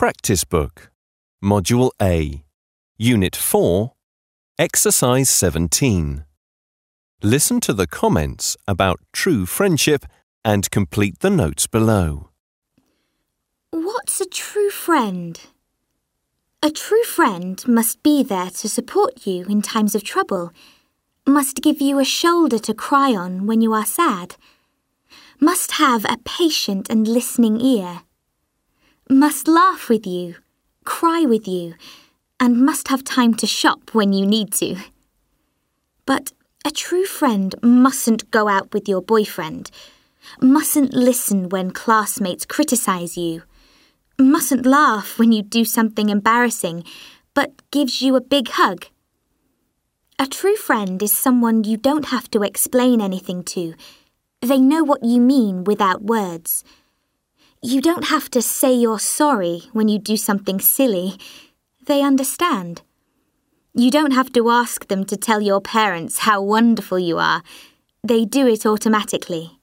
Practice Book, Module A, Unit 4, Exercise 17. Listen to the comments about true friendship and complete the notes below. What's a true friend? A true friend must be there to support you in times of trouble, must give you a shoulder to cry on when you are sad, must have a patient and listening ear, must laugh with you, cry with you, and must have time to shop when you need to. But a true friend mustn't go out with your boyfriend, mustn't listen when classmates criticize you, mustn't laugh when you do something embarrassing, but gives you a big hug. A true friend is someone you don't have to explain anything to. They know what you mean without words. You don't have to say you're sorry when you do something silly. They understand. You don't have to ask them to tell your parents how wonderful you are. They do it automatically.